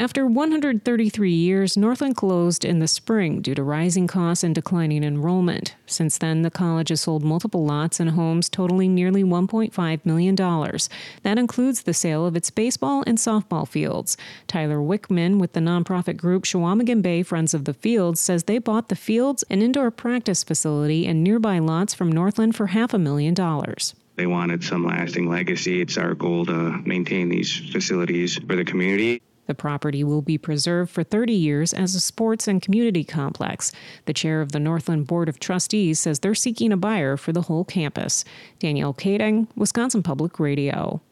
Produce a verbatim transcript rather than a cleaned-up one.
After one hundred thirty-three years, Northland closed in the spring due to rising costs and declining enrollment. Since then, the college has sold multiple lots and homes totaling nearly one point five million dollars. That includes the sale of its baseball and softball fields. Tyler Wickman with the nonprofit group Chequamegon Bay Friends of the Fields says they bought the fields, an indoor practice facility, and nearby lots from Northland for half a million dollars. They wanted some lasting legacy. It's our goal to maintain these facilities for the community. The property will be preserved for thirty years as a sports and community complex. The chair of the Northland Board of Trustees says they're seeking a buyer for the whole campus. Danielle Kading, Wisconsin Public Radio.